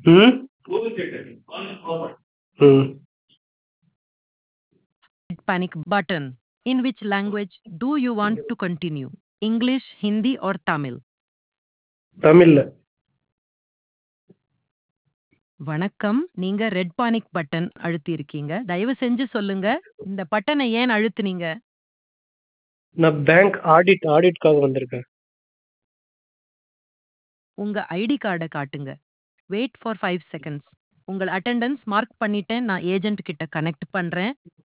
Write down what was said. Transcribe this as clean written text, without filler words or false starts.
ம் ம் Panic button. In which language do you want to continue? English, Hindi, or Tamil? தமிழ்ல. வணக்கம். நீங்க ரெட் பானிக் பட்டன் அழுத்தி இருக்கீங்க. தயவு செஞ்சு சொல்லுங்க, இந்த பட்டனை ஏன் அழுத்துனீங்க? நான் பேங்க் ஆடிட்காக வந்திருக்கேன். உங்க ஐடி கார்டை காட்டுங்க. Wait for 5 seconds. உங்கள் அட்டெண்டன்ஸ் மார்க் பண்ணிட்டேன். நான் ஏஜென்ட் கிட்ட கனெக்ட் பண்றேன்.